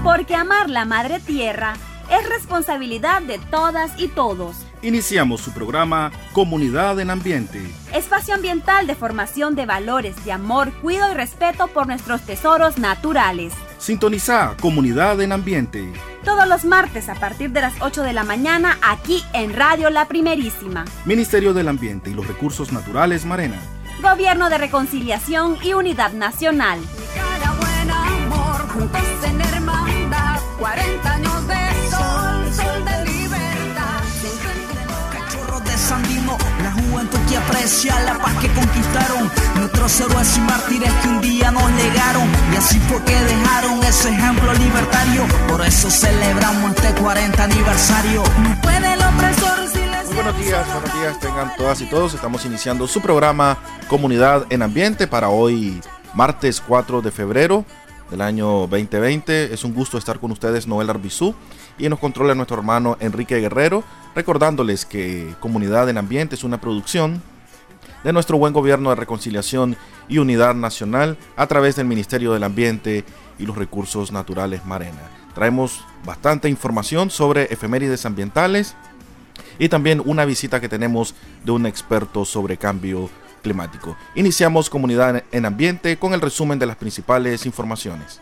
Porque amar la madre tierra es responsabilidad de todas y todos. Iniciamos su programa Comunidad en Ambiente. Espacio ambiental de formación de valores de amor, cuidado y respeto por nuestros tesoros naturales. Sintoniza Comunidad en Ambiente. Todos los martes a partir de las 8 de la mañana aquí en Radio La Primerísima. Ministerio del Ambiente y los Recursos Naturales Marena. Gobierno de Reconciliación y Unidad Nacional. Nicaragua, amor, juntos en hermandad, 40 años de sol de libertad. Cachorros de Sandino, la juventud que aprecia la paz que conquistaron, nuestros héroes y mártires que un día nos legaron, y así fue que dejaron ese ejemplo libertario, por eso celebramos este 40 aniversario. No puede el opresor silenciar. Buenos días tengan todas y todos. Estamos iniciando su programa Comunidad en Ambiente para hoy, martes 4 de febrero del año 2020. Es un gusto estar con ustedes, Noel Arbizú, y nos controla nuestro hermano Enrique Guerrero, recordándoles que Comunidad en Ambiente es una producción de nuestro buen gobierno de reconciliación y unidad nacional a través del Ministerio del Ambiente y los Recursos Naturales Marena. Traemos bastante información sobre efemérides ambientales y también una visita que tenemos de un experto sobre cambio climático. Iniciamos Comunidad en Ambiente con el resumen de las principales informaciones.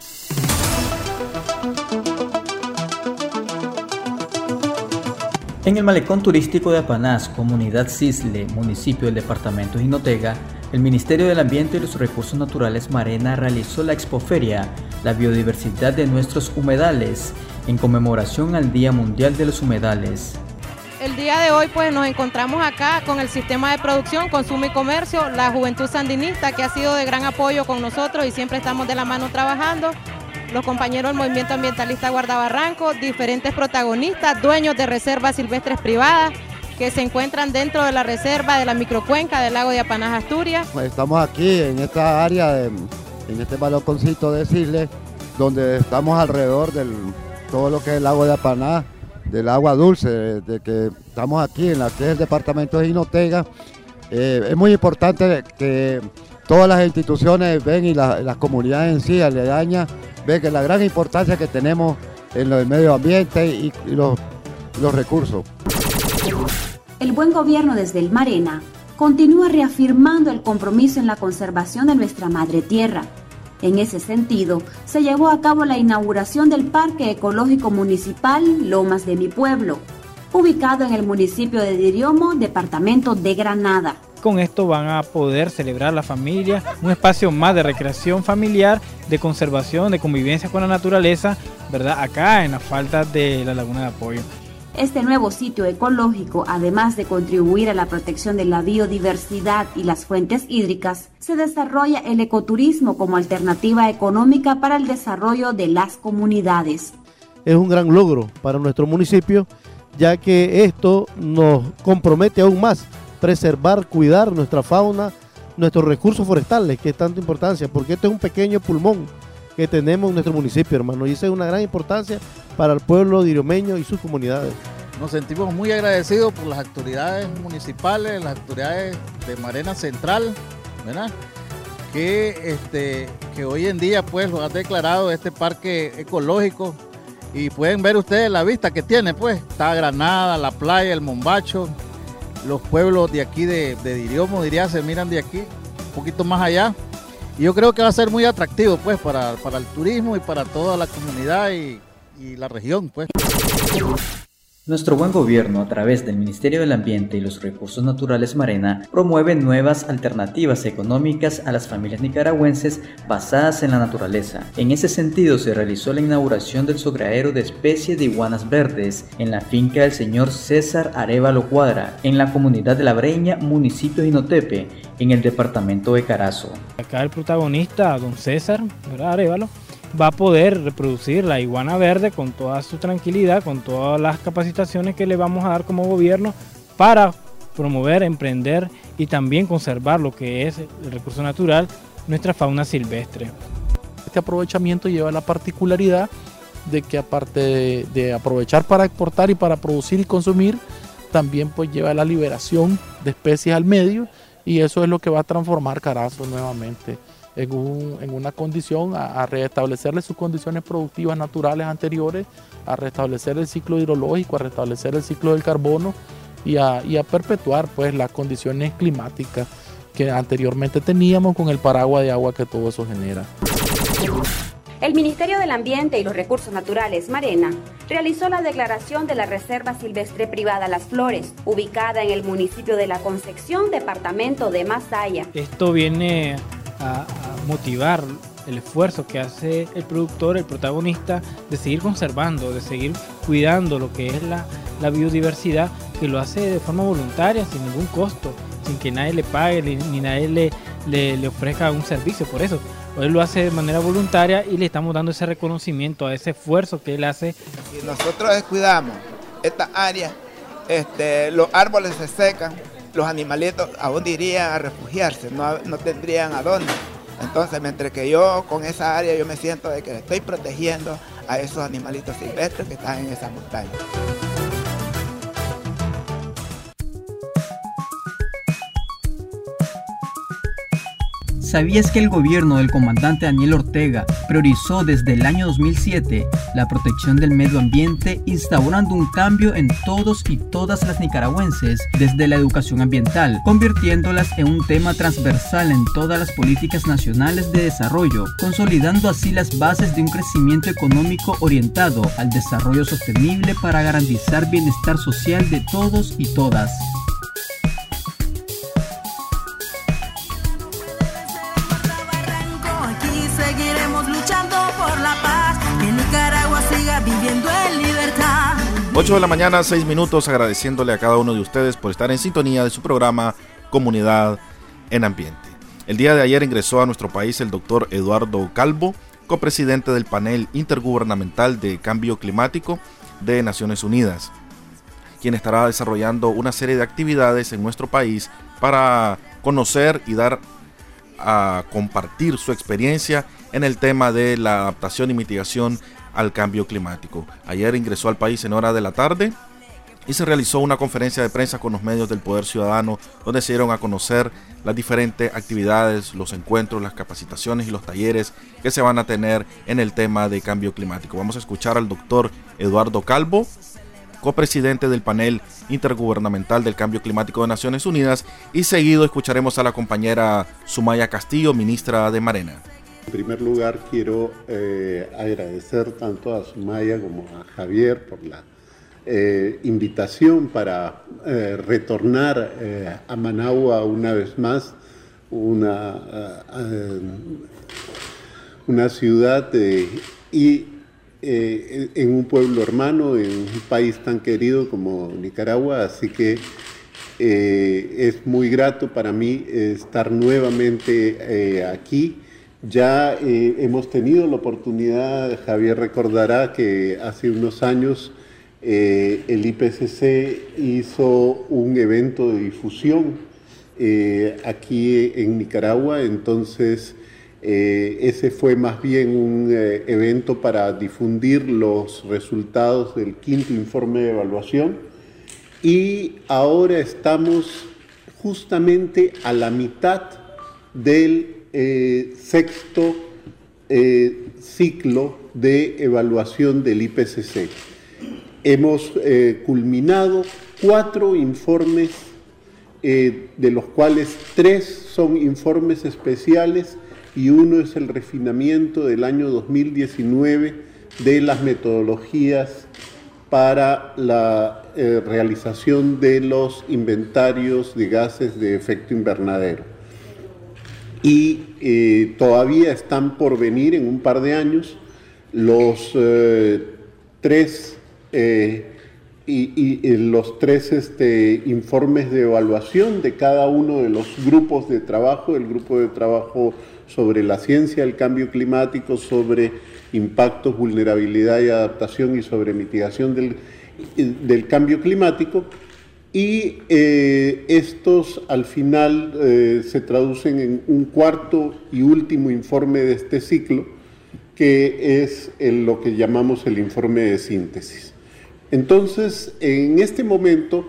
En el malecón turístico de Apanás, comunidad Cisle, municipio del departamento de Jinotega, el Ministerio del Ambiente y los Recursos Naturales Marena realizó la expoferia La biodiversidad de nuestros humedales, en conmemoración al Día Mundial de los Humedales. El día de hoy pues nos encontramos acá con el sistema de producción, consumo y comercio, la juventud sandinista que ha sido de gran apoyo con nosotros y siempre estamos de la mano trabajando, los compañeros del movimiento ambientalista Guardabarranco, diferentes protagonistas, dueños de reservas silvestres privadas que se encuentran dentro de la reserva de la microcuenca del lago de Apanás, Asturias. Estamos aquí en esta área, en este balconcito de Cisle, donde estamos alrededor de todo lo que es el lago de Apanás, del agua dulce, de que estamos aquí en la que es el departamento de Jinotega. Es muy importante que todas las instituciones ven y las comunidades en sí aledañas ven que la gran importancia que tenemos en el medio ambiente y los recursos. El buen gobierno desde el Marena continúa reafirmando el compromiso en la conservación de nuestra madre tierra. En ese sentido, se llevó a cabo la inauguración del Parque Ecológico Municipal Lomas de mi Pueblo, ubicado en el municipio de Diriomo, departamento de Granada. Con esto van a poder celebrar la familia, un espacio más de recreación familiar, de conservación, de convivencia con la naturaleza, ¿verdad? Acá en la falda de la Laguna de Apoyo. Este nuevo sitio ecológico, además de contribuir a la protección de la biodiversidad y las fuentes hídricas, se desarrolla el ecoturismo como alternativa económica para el desarrollo de las comunidades. Es un gran logro para nuestro municipio, ya que esto nos compromete aún más preservar, cuidar nuestra fauna, nuestros recursos forestales, que es tanta importancia, porque este es un pequeño pulmón que tenemos en nuestro municipio, hermano, y eso es una gran importancia para el pueblo diriomeño y sus comunidades. Nos sentimos muy agradecidos por las autoridades municipales, las autoridades de Marena Central, ¿verdad? Que hoy en día pues lo han declarado este parque ecológico y pueden ver ustedes la vista que tiene, pues está Granada, la playa, el Mombacho, los pueblos de aquí de Diriomo, diría, se miran de aquí, un poquito más allá. Y yo creo que va a ser muy atractivo pues para el turismo y para toda la comunidad y la región pues. Nuestro buen gobierno, a través del Ministerio del Ambiente y los Recursos Naturales Marena, promueve nuevas alternativas económicas a las familias nicaragüenses basadas en la naturaleza. En ese sentido, se realizó la inauguración del sogradero de especies de iguanas verdes en la finca del señor César Arévalo Cuadra, en la comunidad de La Breña, municipio de Jinotepe, en el departamento de Carazo. Acá el protagonista, don César, ¿verdad? Arévalo, va a poder reproducir la iguana verde con toda su tranquilidad, con todas las capacitaciones que le vamos a dar como gobierno para promover, emprender y también conservar lo que es el recurso natural, nuestra fauna silvestre. Este aprovechamiento lleva la particularidad de que aparte de aprovechar para exportar y para producir y consumir, también pues lleva la liberación de especies al medio y eso es lo que va a transformar Carazo nuevamente en una condición a restablecerle sus condiciones productivas naturales anteriores, a restablecer el ciclo hidrológico, a restablecer el ciclo del carbono y a perpetuar pues las condiciones climáticas que anteriormente teníamos con el paraguas de agua que todo eso genera. El Ministerio del Ambiente y los Recursos Naturales, Marena, realizó la declaración de la Reserva Silvestre Privada Las Flores, ubicada en el municipio de La Concepción, departamento de Masaya. Esto viene a motivar el esfuerzo que hace el productor, el protagonista, de seguir conservando, de seguir cuidando lo que es la biodiversidad, que lo hace de forma voluntaria, sin ningún costo, sin que nadie le pague ni nadie le ofrezca un servicio por eso. Él lo hace de manera voluntaria y le estamos dando ese reconocimiento a ese esfuerzo que él hace. Si nosotros descuidamos esta área, los árboles se secan, los animalitos a dónde irían a refugiarse, no tendrían a dónde. Entonces, mientras que yo con esa área yo me siento de que estoy protegiendo a esos animalitos silvestres que están en esa montaña. ¿Sabías que el gobierno del comandante Daniel Ortega priorizó desde el año 2007 la protección del medio ambiente, instaurando un cambio en todos y todas las nicaragüenses desde la educación ambiental, convirtiéndolas en un tema transversal en todas las políticas nacionales de desarrollo, consolidando así las bases de un crecimiento económico orientado al desarrollo sostenible para garantizar bienestar social de todos y todas? Luchando por la paz, que Nicaragua siga viviendo en libertad. 8 de la mañana, 6 minutos, agradeciéndole a cada uno de ustedes por estar en sintonía de su programa Comunidad en Ambiente. El día de ayer ingresó a nuestro país el doctor Eduardo Calvo, copresidente del panel intergubernamental de cambio climático de Naciones Unidas, quien estará desarrollando una serie de actividades en nuestro país para conocer y dar a compartir su experiencia en el tema de la adaptación y mitigación al cambio climático. Ayer ingresó al país en hora de la tarde y se realizó una conferencia de prensa con los medios del Poder Ciudadano, donde se dieron a conocer las diferentes actividades, los encuentros, las capacitaciones y los talleres que se van a tener en el tema de cambio climático. Vamos a escuchar al doctor Eduardo Calvo, copresidente del panel intergubernamental del cambio climático de Naciones Unidas, y seguido escucharemos a la compañera Sumaya Castillo, ministra de Marena. En primer lugar, quiero agradecer tanto a Sumaya como a Javier por la invitación para retornar a Managua una vez más, una ciudad en un pueblo hermano, en un país tan querido como Nicaragua, así que es muy grato para mí estar nuevamente aquí. Ya hemos tenido la oportunidad, Javier recordará que hace unos años el IPCC hizo un evento de difusión aquí en Nicaragua, entonces ese fue más bien un evento para difundir los resultados del 5º informe de evaluación, y ahora estamos justamente a la mitad del 6º ciclo de evaluación del IPCC. Hemos culminado 4 informes, de los cuales 3 son informes especiales y uno es el refinamiento del año 2019 de las metodologías para la realización de los inventarios de gases de efecto invernadero. Y todavía están por venir en un par de años los 3 informes de evaluación de cada uno de los grupos de trabajo, el grupo de trabajo sobre la ciencia del cambio climático, sobre impactos, vulnerabilidad y adaptación, y sobre mitigación del cambio climático. Y estos al final se traducen en un 4º y último informe de este ciclo, que es lo que llamamos el informe de síntesis. Entonces, en este momento,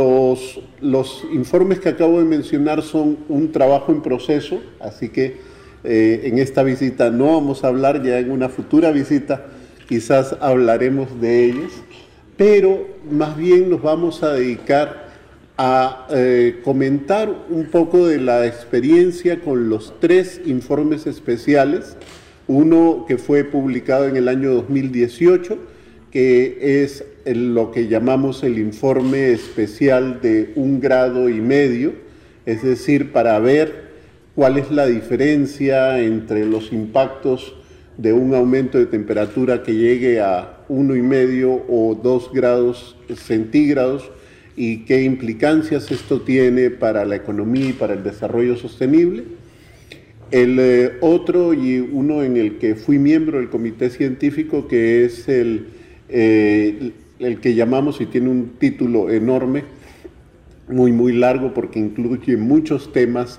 los informes que acabo de mencionar son un trabajo en proceso, así que En esta visita no vamos a hablar, ya en una futura visita quizás hablaremos de ellos, pero más bien nos vamos a dedicar a comentar un poco de la experiencia con los 3 informes especiales, uno que fue publicado en el año 2018, que es lo que llamamos el informe especial de 1,5 grados, es decir, para ver cuál es la diferencia entre los impactos de un aumento de temperatura que llegue a 1,5 o 2 grados centígrados y qué implicancias esto tiene para la economía y para el desarrollo sostenible. El otro, y uno en el que fui miembro del comité científico, que es el que llamamos, y tiene un título enorme, muy largo, porque incluye muchos temas,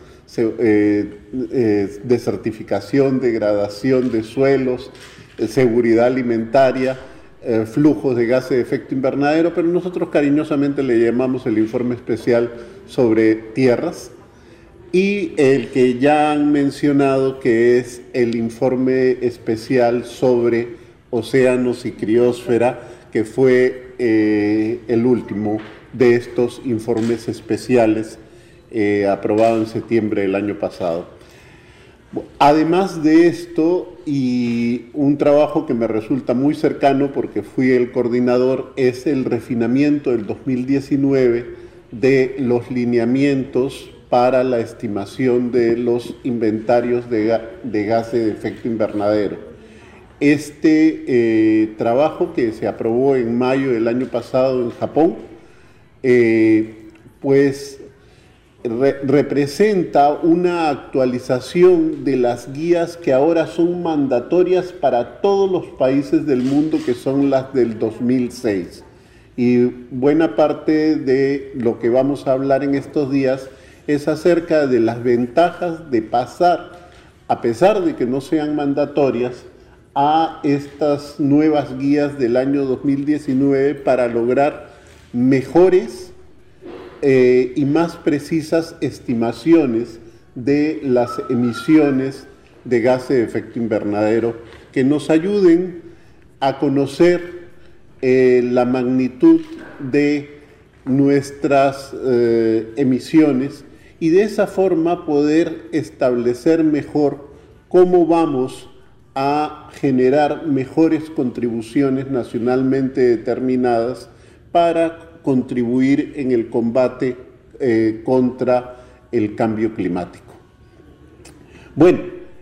desertificación, degradación de suelos, seguridad alimentaria, flujos de gases de efecto invernadero, pero nosotros cariñosamente le llamamos el informe especial sobre tierras, y el que ya han mencionado, que es el informe especial sobre océanos y criósfera, que fue el último de estos informes especiales aprobado en septiembre del año pasado. Además de esto, y un trabajo que me resulta muy cercano porque fui el coordinador, es el refinamiento del 2019 de los lineamientos para la estimación de los inventarios de gases de efecto invernadero. Este trabajo, que se aprobó en mayo del año pasado en Japón, representa una actualización de las guías que ahora son mandatorias para todos los países del mundo, que son las del 2006. Y buena parte de lo que vamos a hablar en estos días es acerca de las ventajas de pasar, a pesar de que no sean mandatorias, a estas nuevas guías del año 2019 para lograr mejores y más precisas estimaciones de las emisiones de gases de efecto invernadero, que nos ayuden a conocer la magnitud de nuestras emisiones, y de esa forma poder establecer mejor cómo vamos a generar mejores contribuciones nacionalmente determinadas para contribuir en el combate contra el cambio climático. Bueno,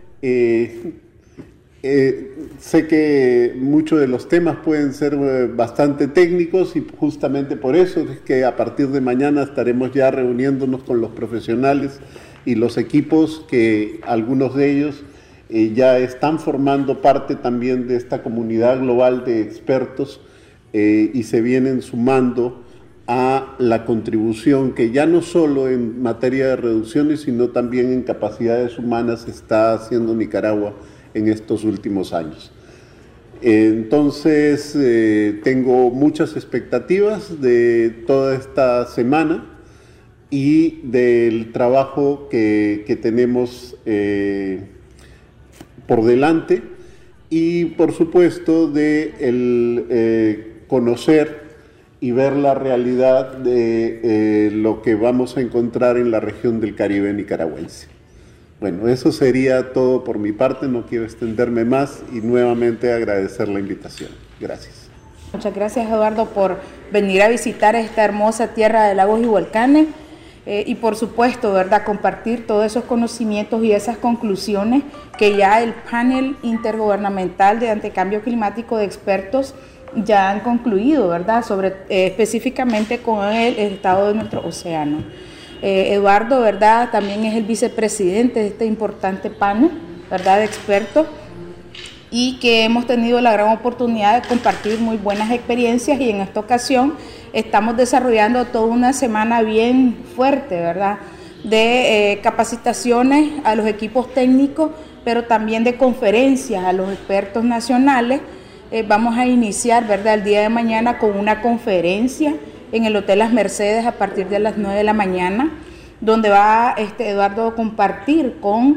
sé que muchos de los temas pueden ser bastante técnicos, y justamente por eso es que a partir de mañana estaremos ya reuniéndonos con los profesionales y los equipos, que algunos de ellos ya están formando parte también de esta comunidad global de expertos y se vienen sumando a la contribución que ya no solo en materia de reducciones, sino también en capacidades humanas está haciendo Nicaragua en estos últimos años. Entonces, tengo muchas expectativas de toda esta semana y del trabajo que tenemos por delante, y por supuesto de conocer y ver la realidad de lo que vamos a encontrar en la región del Caribe nicaragüense. Bueno, eso sería todo por mi parte, no quiero extenderme más y nuevamente agradecer la invitación. Gracias. Muchas gracias, Eduardo, por venir a visitar esta hermosa tierra de lagos y volcanes y por supuesto, ¿verdad?, compartir todos esos conocimientos y esas conclusiones que ya el panel intergubernamental de anticambio climático de expertos ya han concluido, ¿verdad?, sobre específicamente con el estado de nuestro océano. Eduardo, ¿verdad?, también es el vicepresidente de este importante panel, ¿verdad?, de expertos, y que hemos tenido la gran oportunidad de compartir muy buenas experiencias, y en esta ocasión estamos desarrollando toda una semana bien fuerte, ¿verdad?, de capacitaciones a los equipos técnicos, pero también de conferencias a los expertos nacionales. Vamos a iniciar, ¿verdad?, el día de mañana con una conferencia en el Hotel Las Mercedes a partir de las 9 de la mañana, donde va Eduardo a compartir con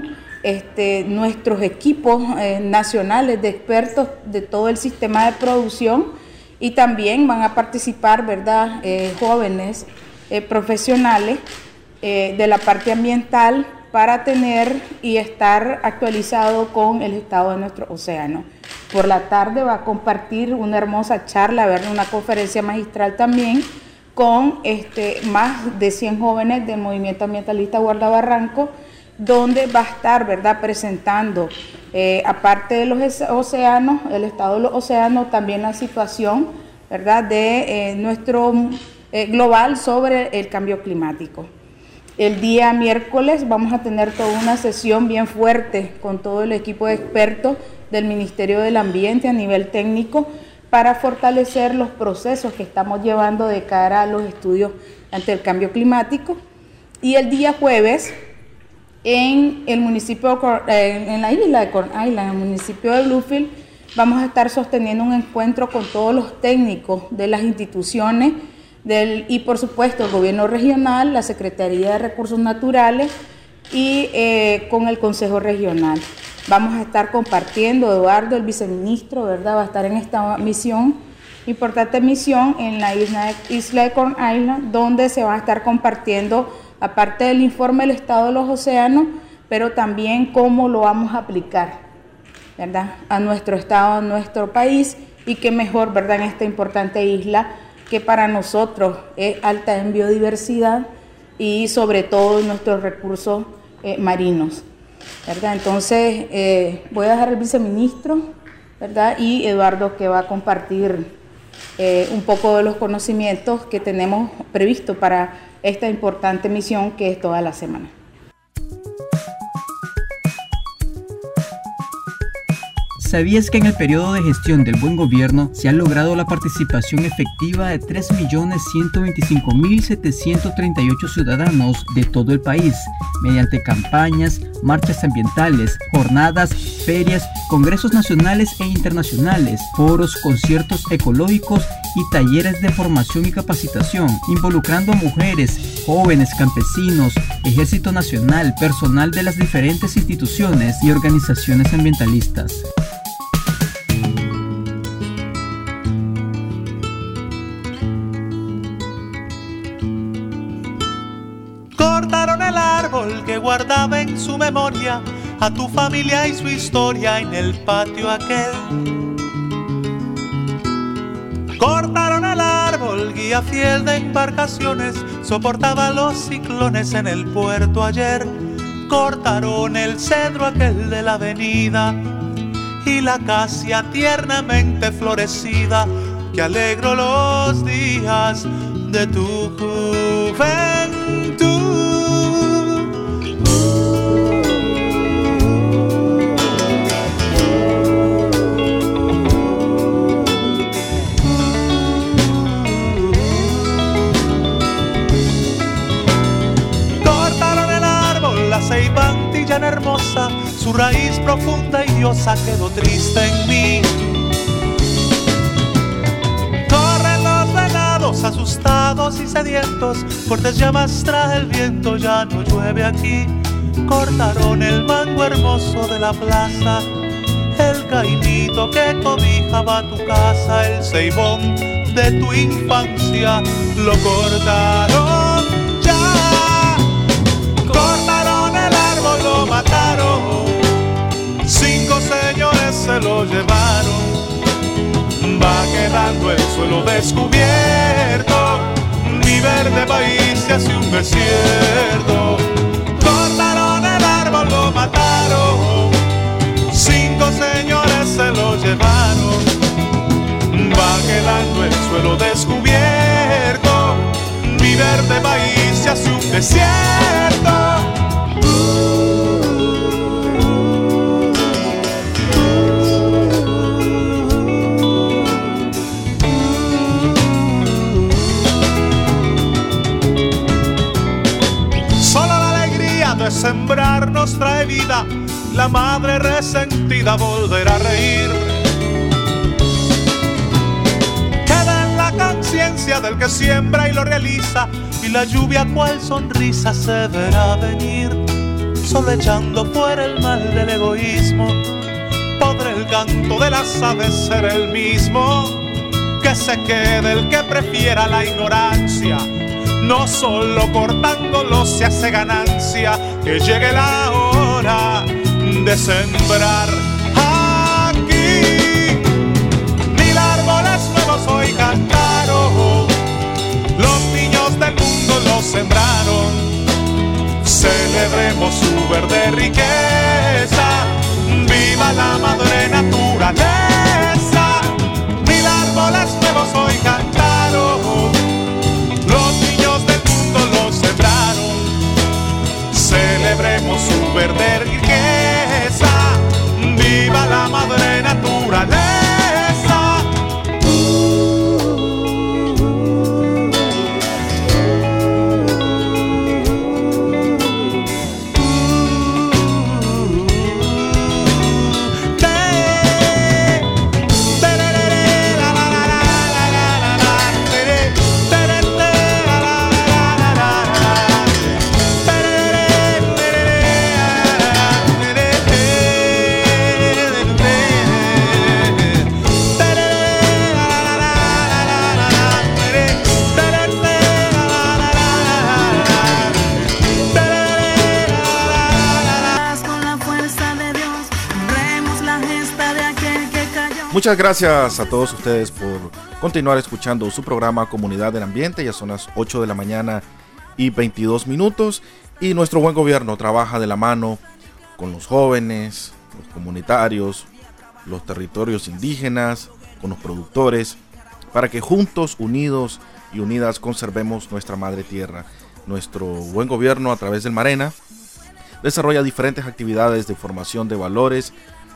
nuestros equipos nacionales de expertos de todo el sistema de producción, y también van a participar, ¿verdad?, jóvenes profesionales de la parte ambiental para tener y estar actualizado con el estado de nuestro océano. Por la tarde va a compartir una hermosa charla, una conferencia magistral también, con más de 100 jóvenes del movimiento ambientalista Guardabarranco, donde va a estar, ¿verdad?, presentando, aparte de los océanos, el estado de los océanos, también la situación, ¿verdad?, de nuestro global sobre el cambio climático. El día miércoles vamos a tener toda una sesión bien fuerte con todo el equipo de expertos del Ministerio del Ambiente a nivel técnico para fortalecer los procesos que estamos llevando de cara a los estudios ante el cambio climático. Y el día jueves, en el municipio, en la isla de Corn Island, en el municipio de Bluefield, vamos a estar sosteniendo un encuentro con todos los técnicos de las instituciones y por supuesto el gobierno regional, la Secretaría de Recursos Naturales y con el Consejo Regional. Vamos a estar compartiendo, Eduardo, el viceministro, ¿verdad?, va a estar en esta misión, importante misión en la isla de Corn Island, donde se va a estar compartiendo, aparte del informe del estado de los océanos, pero también cómo lo vamos a aplicar, ¿verdad?, a nuestro estado, a nuestro país, y qué mejor, ¿verdad?, en esta importante isla que para nosotros es alta en biodiversidad y sobre todo en nuestros recursos marinos, ¿verdad? Entonces voy a dejar al viceministro, ¿verdad?, y Eduardo, que va a compartir un poco de los conocimientos que tenemos previsto para esta importante misión que es toda la semana. ¿Sabías que en el periodo de gestión del buen gobierno se ha logrado la participación efectiva de 3.125.738 ciudadanos de todo el país mediante campañas, marchas ambientales, jornadas, ferias, congresos nacionales e internacionales, foros, conciertos ecológicos y talleres de formación y capacitación, involucrando a mujeres, jóvenes, campesinos, Ejército Nacional, personal de las diferentes instituciones y organizaciones ambientalistas? Cortaron el árbol que guardaba en su memoria a tu familia y su historia en el patio aquel. Cortaron el árbol, guía fiel de embarcaciones, soportaba los ciclones en el puerto ayer. Cortaron el cedro aquel de la avenida y la acacia tiernamente florecida que alegró los días de tu juventud. Cortaron el árbol, la ceiba antillana hermosa, su raíz profunda y diosa quedó triste en mí. Asustados y sedientos, fuertes llamas trae el viento, ya no llueve aquí. Cortaron el mango hermoso de la plaza, el caimito que cobijaba tu casa, el ceibón de tu infancia, lo cortaron ya. Cortaron el árbol, lo mataron, 5 señores se lo llevaron. Va quedando el suelo descubierto, mi verde país se hace un desierto. Cortaron el árbol, lo mataron, 5 señores se lo llevaron. Va quedando el suelo descubierto, mi verde país se hace un desierto. De sembrar nos trae vida, la madre resentida volverá a reír. Queda en la conciencia del que siembra y lo realiza, y la lluvia cual sonrisa se verá venir. solo echando fuera el mal del egoísmo. Podrá el canto de las aves ser el mismo, que se quede el que prefiera la ignorancia. No solo cortándolo se hace ganancia, que llegue la hora de sembrar. Aquí 1000 árboles nuevos hoy cantaron, los niños del mundo los sembraron. Celebremos su verde riqueza, viva la madre naturaleza. 1000 árboles nuevos hoy cantaron, los niños del mundo los sembraron. Celebremos su verde riqueza, viva la madre naturaleza. Muchas gracias a todos ustedes por continuar escuchando su programa Comunidad del Ambiente. Ya son las 8 de la mañana y 22 minutos. Y nuestro buen gobierno trabaja de la mano con los jóvenes, los comunitarios, los territorios indígenas, con los productores, para que juntos, unidos y unidas conservemos nuestra madre tierra. Nuestro buen gobierno, a través del Marena, desarrolla diferentes actividades de formación de valores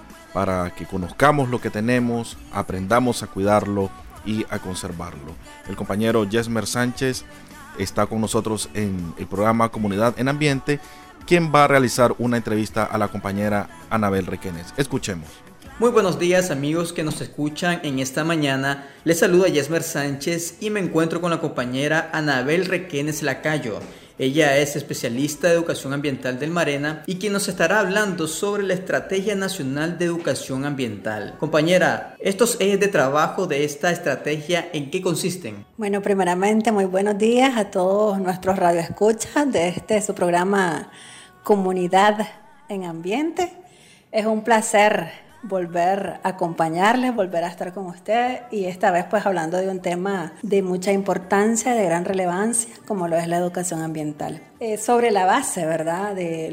para que conozcamos lo que tenemos, aprendamos a cuidarlo y a conservarlo. El compañero Yesmer Sánchez está con nosotros en el programa Comunidad en Ambiente, quien va a realizar una entrevista a la compañera Anabel Requenes. Escuchemos. Muy buenos días, amigos que nos escuchan en esta mañana. Les saluda Yesmer Sánchez y me encuentro con la compañera Anabel Requenes Lacayo. Ella es especialista de educación ambiental del Marena y quien nos estará hablando sobre la Estrategia Nacional de Educación Ambiental. Compañera, estos ejes de trabajo de esta estrategia, ¿en qué consisten? Bueno, primeramente, muy buenos días a todos nuestros radioescuchas de su programa Comunidad en Ambiente. Es un placer volver a acompañarles, volver a estar con usted y esta vez pues hablando de un tema de mucha importancia, de gran relevancia, como lo es la educación ambiental. Sobre la base, ¿verdad?,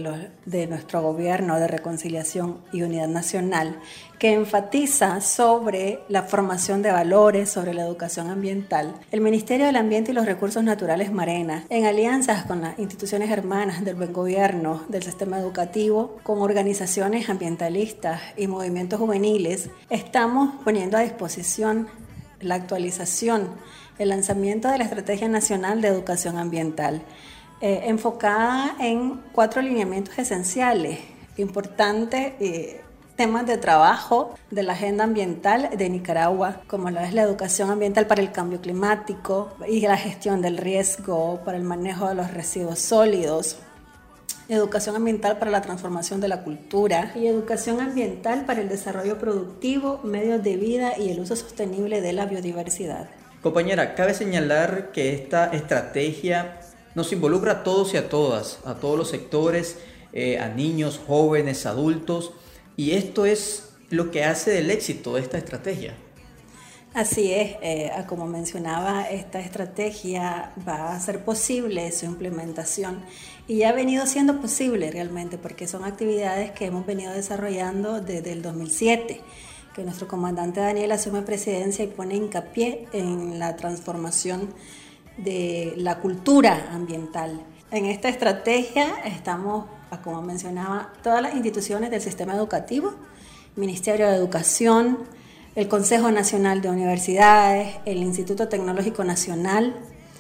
de nuestro gobierno de reconciliación y unidad nacional, que enfatiza sobre la formación de valores, sobre la educación ambiental, el Ministerio del Ambiente y los Recursos Naturales Marena, en alianzas con las instituciones hermanas del buen gobierno del sistema educativo, con organizaciones ambientalistas y movimientos juveniles, estamos poniendo a disposición la actualización, el lanzamiento de la Estrategia Nacional de Educación Ambiental, enfocada en 4 lineamientos esenciales, importantes temas de trabajo de la agenda ambiental de Nicaragua, como lo es la educación ambiental para el cambio climático y la gestión del riesgo, para el manejo de los residuos sólidos, educación ambiental para la transformación de la cultura y educación ambiental para el desarrollo productivo, medios de vida y el uso sostenible de la biodiversidad. Compañera, cabe señalar que esta estrategia nos involucra a todos y a todas, a todos los sectores, a niños, jóvenes, adultos, y esto es lo que hace del éxito de esta estrategia. Así es, como mencionaba, esta estrategia va a ser posible su implementación y ya ha venido siendo posible realmente porque son actividades que hemos venido desarrollando desde el 2007, que nuestro comandante Daniel asume presidencia y pone hincapié en la transformación de la cultura ambiental. En esta estrategia estamos, como mencionaba, todas las instituciones del sistema educativo, Ministerio de Educación, el Consejo Nacional de Universidades, el Instituto Tecnológico Nacional,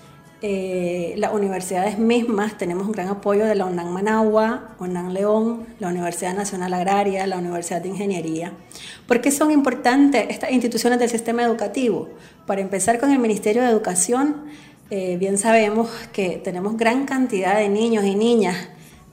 las universidades mismas. Tenemos un gran apoyo de la UNAM Managua, UNAM León, la Universidad Nacional Agraria, la Universidad de Ingeniería. ¿Por qué son importantes estas instituciones del sistema educativo? Para empezar, con el Ministerio de Educación, bien sabemos que tenemos gran cantidad de niños y niñas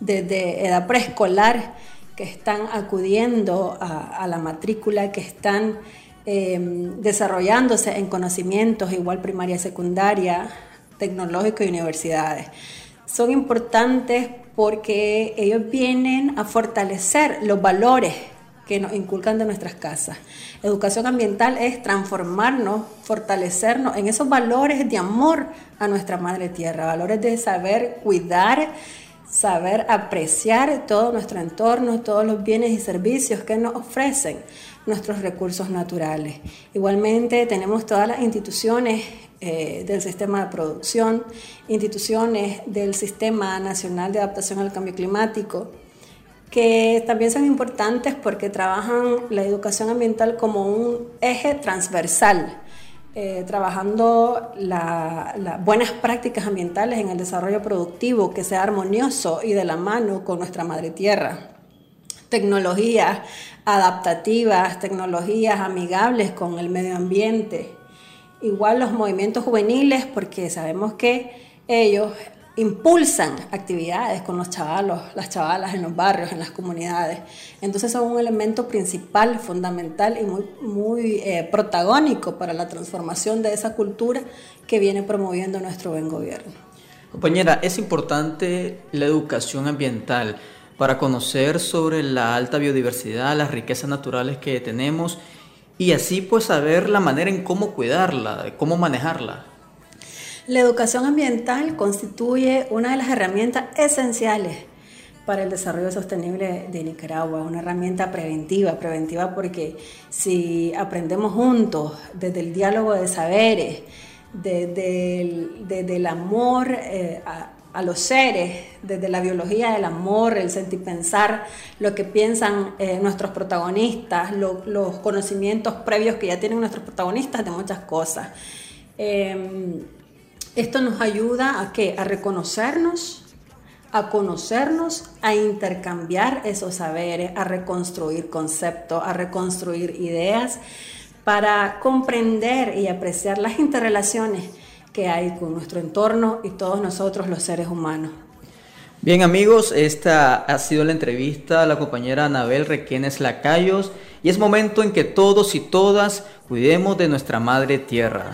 desde edad preescolar, que están acudiendo a la matrícula, que están desarrollándose en conocimientos, igual primaria, secundaria, tecnológico y universidades. Son importantes porque ellos vienen a fortalecer los valores que nos inculcan de nuestras casas. Educación ambiental es transformarnos, fortalecernos en esos valores de amor a nuestra madre tierra, valores de saber cuidar, saber apreciar todo nuestro entorno, todos los bienes y servicios que nos ofrecen nuestros recursos naturales. Igualmente tenemos todas las instituciones del sistema de producción, instituciones del Sistema Nacional de Adaptación al Cambio Climático, que también son importantes porque trabajan la educación ambiental como un eje transversal, trabajando las buenas prácticas ambientales en el desarrollo productivo que sea armonioso y de la mano con nuestra madre tierra. Tecnologías adaptativas, tecnologías amigables con el medio ambiente. Igual los movimientos juveniles, porque sabemos que ellos impulsan actividades con los chavalos, las chavalas en los barrios, en las comunidades. Entonces son un elemento principal, fundamental y muy protagónico para la transformación de esa cultura que viene promoviendo nuestro buen gobierno. Compañera, es importante la educación ambiental para conocer sobre la alta biodiversidad, las riquezas naturales que tenemos y así pues saber la manera en cómo cuidarla, cómo manejarla. La educación ambiental constituye una de las herramientas esenciales para el desarrollo sostenible de Nicaragua, una herramienta preventiva porque si aprendemos juntos desde el diálogo de saberes, desde el amor a los seres, desde la biología del amor, el sentir pensar, lo que piensan nuestros protagonistas, los conocimientos previos que ya tienen nuestros protagonistas de muchas cosas. Esto nos ayuda ¿a qué? A reconocernos, a conocernos, a intercambiar esos saberes, a reconstruir conceptos, a reconstruir ideas, para comprender y apreciar las interrelaciones que hay con nuestro entorno y todos nosotros los seres humanos. Bien amigos, esta ha sido la entrevista a la compañera Anabel Requenes Lacayos y es momento en que todos y todas cuidemos de nuestra madre tierra.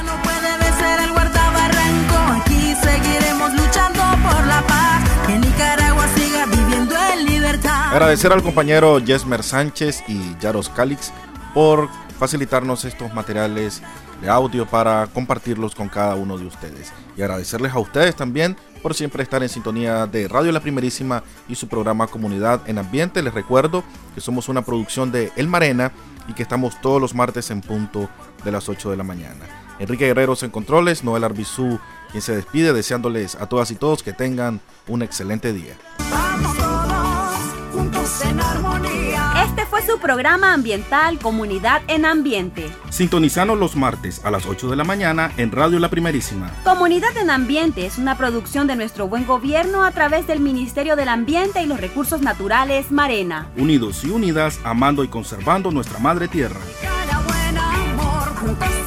Aquí seguiremos luchando por la paz, que Nicaragua siga viviendo en libertad. Agradecer al compañero Yesmer Sánchez y Yaros Calix por facilitarnos estos materiales de audio para compartirlos con cada uno de ustedes. Y agradecerles a ustedes también por siempre estar en sintonía de Radio La Primerísima y su programa Comunidad en Ambiente. Les recuerdo que somos una producción de El Marena y que estamos todos los martes en punto de las 8 de la mañana. Enrique Guerreros en controles, Noel Arbizú quien se despide deseándoles a todas y todos que tengan un excelente día. Vamos todos juntos en armonía. Este fue su programa ambiental Comunidad en Ambiente. Sintonizanos los martes a las 8 de la mañana en Radio La Primerísima. Comunidad en Ambiente es una producción de nuestro buen gobierno a través del Ministerio del Ambiente y los Recursos Naturales Marena. Unidos y unidas, amando y conservando nuestra madre tierra. Cada buen amor juntos